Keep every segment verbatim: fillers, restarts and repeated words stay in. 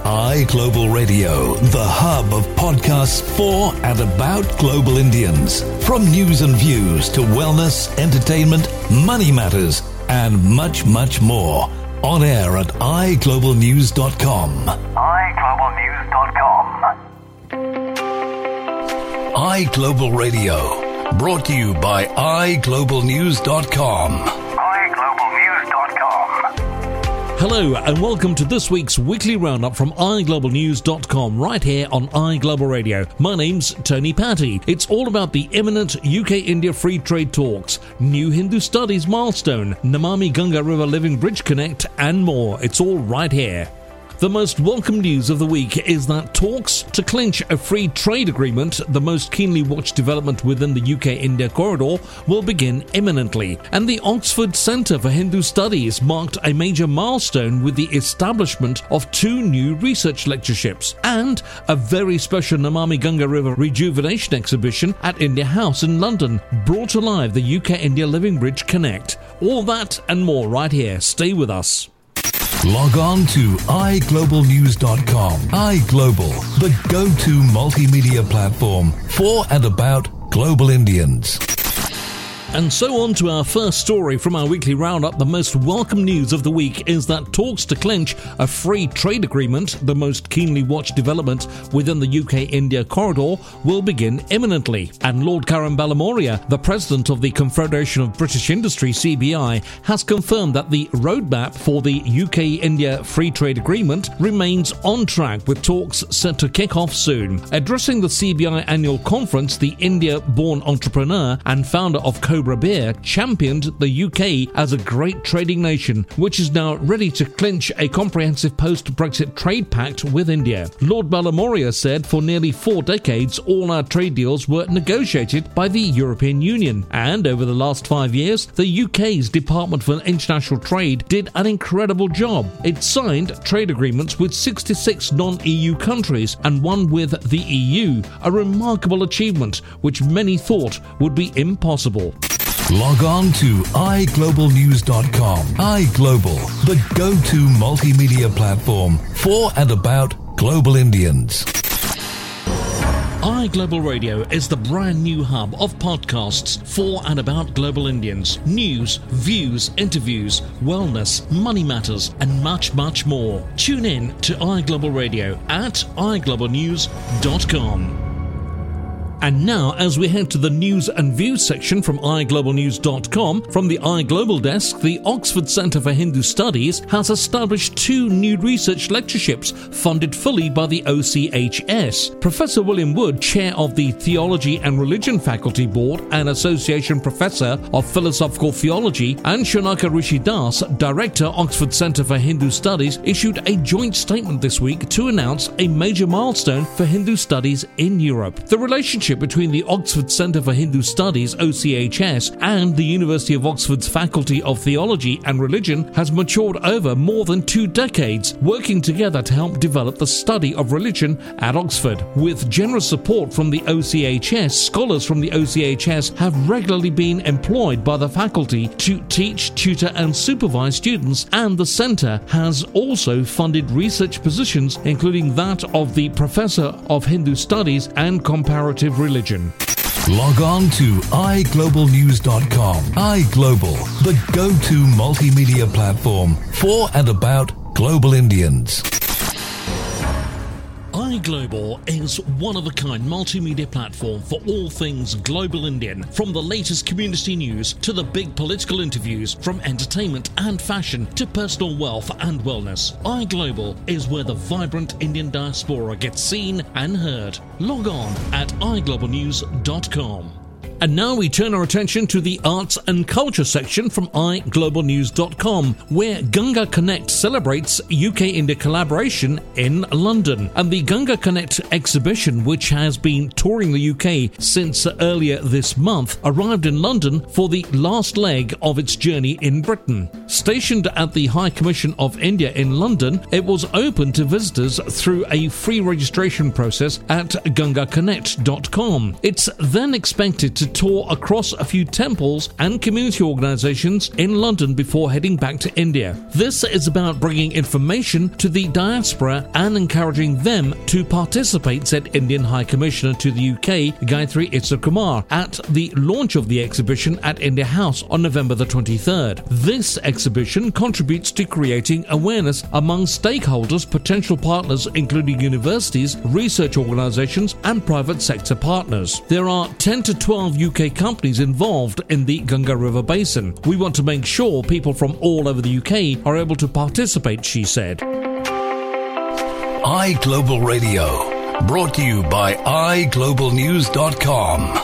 iGlobal Radio, the hub of podcasts for and about global Indians. From news and views to wellness, entertainment, money matters, and much, much more. On air at i global news dot com. i global news dot com. iGlobal Radio, brought to you by i global news dot com. i global news dot com. Hello and welcome to this week's weekly roundup from i global news dot com right here on iGlobal Radio. My name's Tony Patty. It's all about the imminent U K-India free trade talks, new Hindu studies milestone, Namami Ganga River Living Bridge Connect and more. It's all right here. The most welcome news of the week is that talks to clinch a free trade agreement, the most keenly watched development within the U K-India corridor, will begin imminently. And the Oxford Centre for Hindu Studies marked a major milestone with the establishment of two new research lectureships and a very special Namami Ganga River Rejuvenation exhibition at India House in London brought to life the U K-India Living Bridge Connect. All that and more right here. Stay with us. Log on to i global news dot com. iGlobal, the go-to multimedia platform for and about global Indians. And so on to our first story from our weekly roundup. The most welcome news of the week is that talks to clinch a free trade agreement, the most keenly watched development within the U K-India corridor, will begin imminently. And Lord Karan Balamoria, the president of the Confederation of British Industry, C B I, has confirmed that the roadmap for the U K-India free trade agreement remains on track, with talks set to kick off soon. Addressing the C B I annual conference, the India-born entrepreneur and founder of Cobra Beer championed the U K as a great trading nation, which is now ready to clinch a comprehensive post-Brexit trade pact with India. Lord Balamoria said for nearly four decades all our trade deals were negotiated by the European Union, and over the last five years the U K's Department for International Trade did an incredible job. It signed trade agreements with sixty-six non-E U countries and one with the E U, a remarkable achievement which many thought would be impossible. Log on to i global news dot com. iGlobal, the go-to multimedia platform for and about global Indians. iGlobal Radio is the brand new hub of podcasts for and about global Indians. News, views, interviews, wellness, money matters, and much, much more. Tune in to iGlobal Radio at i global news dot com. And now, as we head to the news and views section from i global news dot com, from the iGlobal desk, the Oxford Centre for Hindu Studies has established two new research lectureships funded fully by the O C H S. Professor William Wood, chair of the Theology and Religion Faculty Board and Association Professor of Philosophical Theology, and Shonaka Rishi Das, Director, Oxford Centre for Hindu Studies, issued a joint statement this week to announce a major milestone for Hindu studies in Europe. The relationship between the Oxford Centre for Hindu Studies, O C H S, and the University of Oxford's Faculty of Theology and Religion has matured over more than two decades, working together to help develop the study of religion at Oxford. With generous support from the O C H S, scholars from the O C H S have regularly been employed by the faculty to teach, tutor and supervise students, and the centre has also funded research positions, including that of the Professor of Hindu Studies and Comparative Religion. Log on to i global news dot com. iGlobal, the go-to multimedia platform for and about global Indians. iGlobal is one-of-a-kind multimedia platform for all things global Indian, from the latest community news to the big political interviews, from entertainment and fashion to personal wealth and wellness. iGlobal is where the vibrant Indian diaspora gets seen and heard. Log on at i global news dot com. And now we turn our attention to the arts and culture section from i global news dot com, where Ganga Connect celebrates U K-India collaboration in London. And the Ganga Connect exhibition, which has been touring the U K since earlier this month, arrived in London for the last leg of its journey in Britain. Stationed at the High Commission of India in London, it was open to visitors through a free registration process at ganga connect dot com. It's then expected to tour across a few temples and community organisations in London before heading back to India. This is about bringing information to the diaspora and encouraging them to participate, said Indian High Commissioner to the U K, Gayatri Itsakumar, at the launch of the exhibition at India House on November the twenty-third. This exhibition contributes to creating awareness among stakeholders, potential partners including universities, research organisations and private sector partners. There are ten to twelve U K companies involved in the Ganga River Basin. We want to make sure people from all over the U K are able to participate, she said. iGlobal Radio, brought to you by i global news dot com.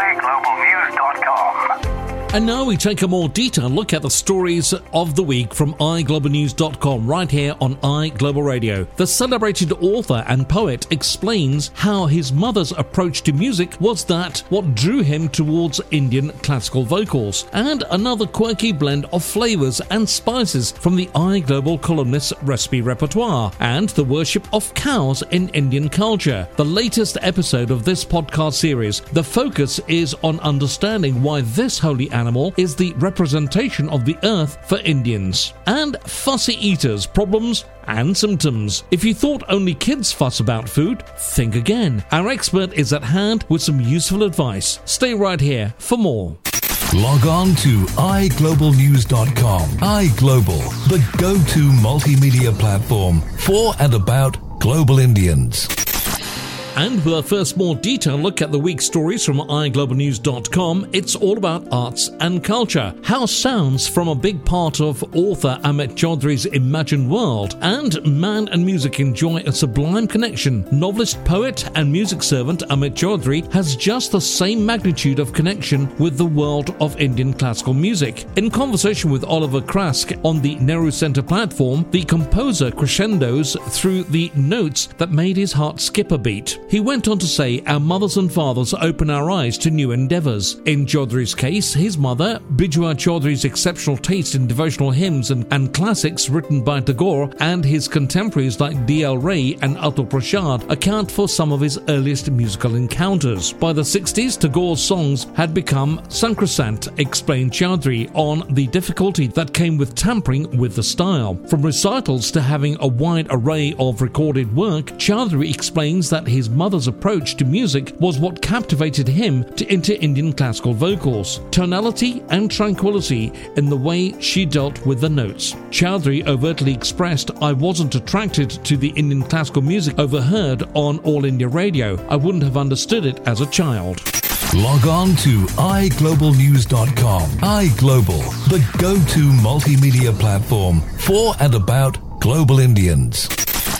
And now we take a more detailed look at the stories of the week from i global news dot com right here on iGlobal Radio. The celebrated author and poet explains how his mother's approach to music was that what drew him towards Indian classical vocals, and another quirky blend of flavours and spices from the iGlobal columnist's recipe repertoire, and the worship of cows in Indian culture. The latest episode of this podcast series, the focus is on understanding why this holy animal is the representation of the earth for Indians, and fussy eaters' problems and symptoms. If you thought only kids fuss about food, think again. Our expert is at hand with some useful advice. Stay right here for more. Log on to i global news dot com. iGlobal, the go-to multimedia platform for and about global Indians. And with our first more detailed look at the week's stories from i global news dot com, it's all about arts and culture. How sounds from a big part of author Amit Chaudhry's imagined world, and man and music enjoy a sublime connection. Novelist, poet and music servant Amit Chaudhry has just the same magnitude of connection with the world of Indian classical music. In conversation with Oliver Krask on the Nehru Centre platform, the composer crescendos through the notes that made his heart skip a beat. He went on to say, our mothers and fathers open our eyes to new endeavours. In Chaudhry's case, his mother, Bijua Chaudhry's exceptional taste in devotional hymns and, and classics written by Tagore, and his contemporaries like D L Ray and Atul Prasad account for some of his earliest musical encounters. By the sixties, Tagore's songs had become sacrosanct, explained Chaudhry on the difficulty that came with tampering with the style. From recitals to having a wide array of recorded work, Chaudhry explains that his mother's approach to music was what captivated him to into Indian classical vocals, tonality and tranquility in the way she dealt with the notes. Chaudhry overtly expressed, I wasn't attracted to the Indian classical music overheard on All India Radio. I wouldn't have understood it as a child. Log on to i global news dot com. iGlobal, the go-to multimedia platform for and about global Indians.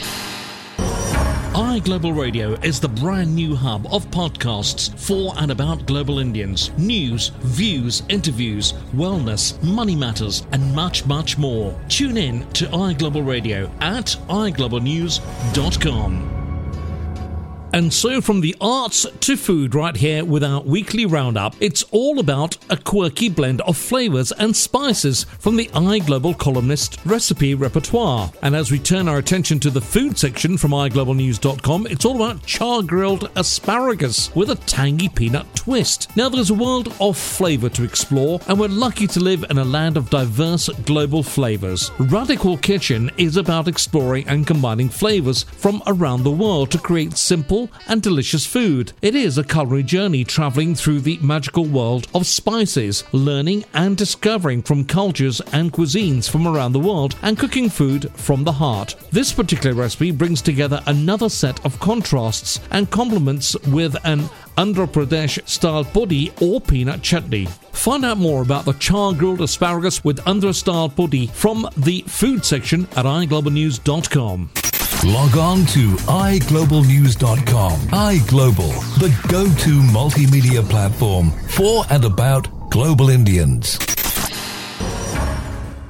iGlobal Radio is the brand new hub of podcasts for and about global Indians. News, views, interviews, wellness, money matters, and much, much more. Tune in to iGlobal Radio at i global news dot com. And so from the arts to food right here with our weekly roundup, it's all about a quirky blend of flavours and spices from the iGlobal columnist recipe repertoire. And as we turn our attention to the food section from i global news dot com, it's all about char-grilled asparagus with a tangy peanut twist. Now there's a world of flavour to explore, and we're lucky to live in a land of diverse global flavours. Radical Kitchen is about exploring and combining flavours from around the world to create simple and delicious food. It is a culinary journey travelling through the magical world of spices, learning and discovering from cultures and cuisines from around the world, and cooking food from the heart. This particular recipe brings together another set of contrasts and complements with an Andhra Pradesh-style pudi or peanut chutney. Find out more about the char-grilled asparagus with Andhra-style pudi from the food section at i global news dot com. Log on to i global news dot com. iGlobal, the go-to multimedia platform for and about global Indians.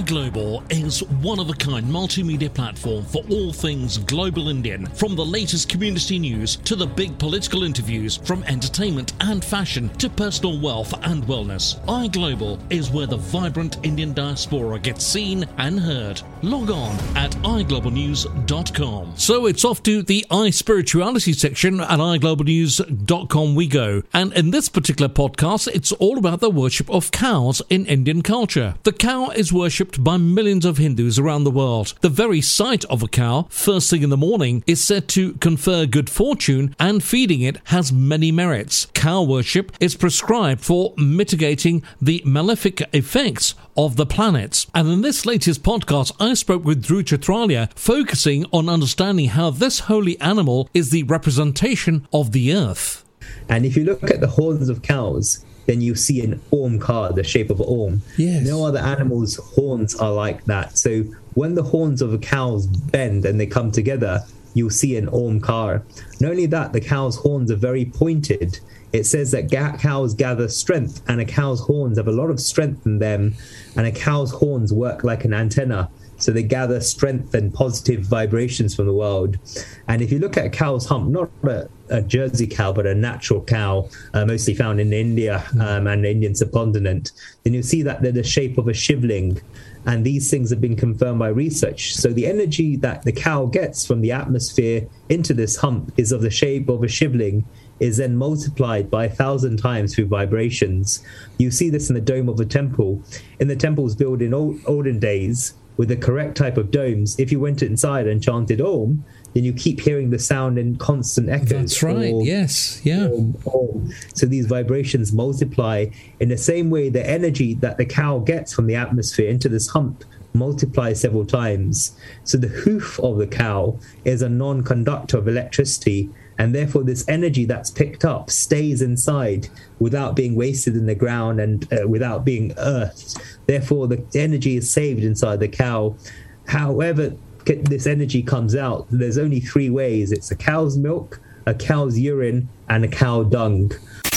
iGlobal is one-of-a-kind multimedia platform for all things global Indian, from the latest community news to the big political interviews, from entertainment and fashion to personal wealth and wellness. iGlobal is where the vibrant Indian diaspora gets seen and heard. Log on at i global news dot com. So it's off to the iSpirituality section at i global news dot com we go. And in this particular podcast, it's all about the worship of cows in Indian culture. The cow is worshipped by millions of Hindus around the world. The very sight of a cow first thing in the morning is said to confer good fortune, and feeding it has many merits. Cow worship is prescribed for mitigating the malefic effects of the planets. And in this latest podcast, I spoke with Dhruv Chitralia, focusing on understanding how this holy animal is the representation of the earth. And if you look at the horns of cows, then you see an Omkar, the shape of an Om. Yes. No other animal's horns are like that. So when the horns of a cows bend and they come together, you'll see an Omkar. Not only that, the cow's horns are very pointed. It says that ga- cows gather strength, and a cow's horns have a lot of strength in them, and a cow's horns work like an antenna. So they gather strength and positive vibrations from the world. And if you look at a cow's hump, not a, a Jersey cow, but a natural cow, uh, mostly found in India um, and the Indian subcontinent, then you'll see that they're the shape of a shivling. And these things have been confirmed by research. So the energy that the cow gets from the atmosphere into this hump is of the shape of a shivling, is then multiplied by a thousand times through vibrations. You see this in the dome of a temple. In the temples built in old, olden days, with the correct type of domes, if you went inside and chanted Om, then you keep hearing the sound in constant echoes. That's right, Om, yes, yeah. Om, Om. So these vibrations multiply in the same way the energy that the cow gets from the atmosphere into this hump multiplies several times. So the hoof of the cow is a non-conductor of electricity, and therefore this energy that's picked up stays inside without being wasted in the ground and uh, without being earthed. Therefore, the energy is saved inside the cow. However this energy comes out, there's only three ways. It's a cow's milk, a cow's urine, and a cow dung.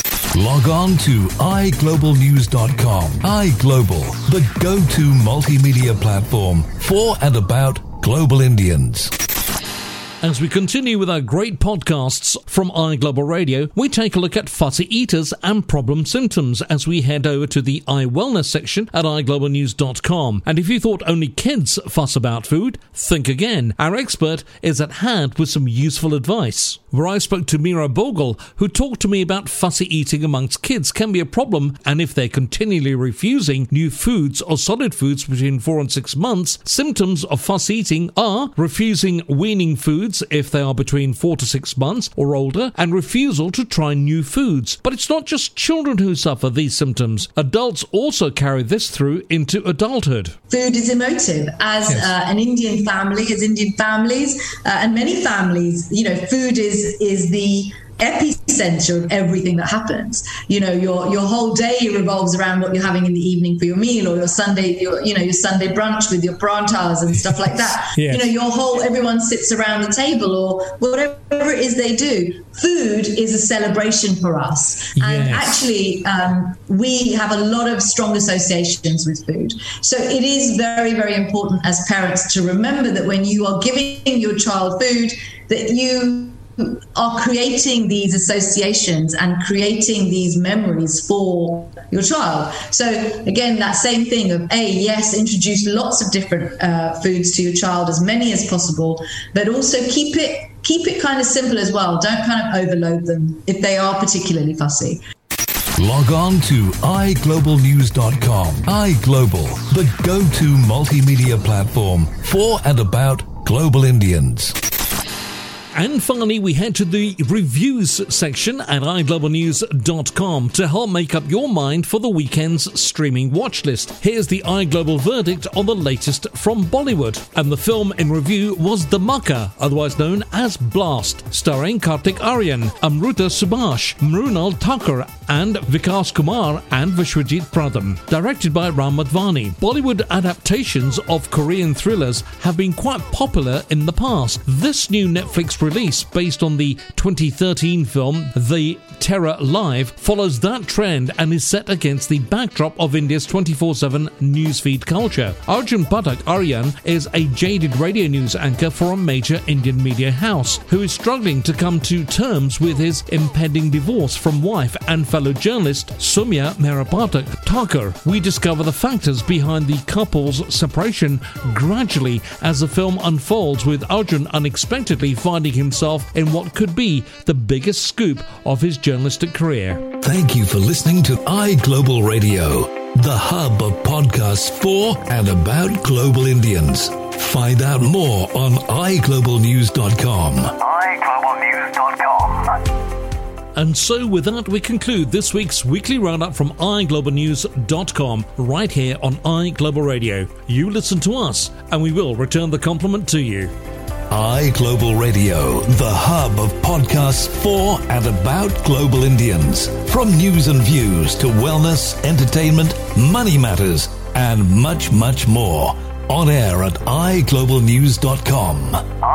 Log on to i global news dot com. iGlobal, the go-to multimedia platform for and about global Indians. As we continue with our great podcasts from iGlobal Radio, we take a look at fussy eaters and problem symptoms as we head over to the iWellness section at i global news dot com. And if you thought only kids fuss about food, think again. Our expert is at hand with some useful advice. Where I spoke to Mira Bogle, who talked to me about fussy eating amongst kids can be a problem, and if they're continually refusing new foods or solid foods between four and six months, symptoms of fussy eating are refusing weaning foods if they are between four to six months or older, and refusal to try new foods. But it's not just children who suffer these symptoms. Adults also carry this through into adulthood. Food is emotive. As Yes. uh, an Indian family, as Indian families, uh, and many families, you know, food is is the epicenter of everything that happens. You know, your your whole day revolves around what you're having in the evening for your meal, or your Sunday, your, you know, your Sunday brunch with your prantas and stuff like that. Yes. You know, your whole, everyone sits around the table, or whatever it is they do. Food is a celebration for us. And Yes. actually, um, we have a lot of strong associations with food. So it is very, very important as parents to remember that when you are giving your child food, that you are creating these associations and creating these memories for your child. So again, that same thing of A, yes, introduce lots of different uh, foods to your child, as many as possible, but also keep it keep it kind of simple as well. Don't kind of overload them if they are particularly fussy. Log on to i global news dot com. iGlobal, the go-to multimedia platform for and about global Indians. And finally, we head to the reviews section at i global news dot com to help make up your mind for the weekend's streaming watch list. Here's the iGlobal verdict on the latest from Bollywood. And the film in review was Dhamaka, otherwise known as Blast, starring Kartik Aaryan, Amruta Subhash, Mrunal Thakur, and Vikas Kumar and Vishwajit Pradham. Directed by Ram Madhvani. Bollywood adaptations of Korean thrillers have been quite popular in the past. This new Netflix release based on the twenty thirteen film The Terror Live follows that trend and is set against the backdrop of India's twenty-four seven newsfeed culture. Arjun Pathak Aryan is a jaded radio news anchor for a major Indian media house who is struggling to come to terms with his impending divorce from wife and fellow journalist Soumya Mehra-Pathak Thakur. We discover the factors behind the couple's separation gradually as the film unfolds, with Arjun unexpectedly finding himself in what could be the biggest scoop of his journalistic career. Thank you for listening to iGlobal Radio, the hub of podcasts for and about global Indians. Find out more on i global news dot com. i global news dot com. And so with that, we conclude this week's weekly roundup from i global news dot com right here on iGlobal Radio. You listen to us and we will return the compliment to you. iGlobal Radio, the hub of podcasts for and about global Indians. From news and views to wellness, entertainment, money matters, and much, much more. On air at i global news dot com.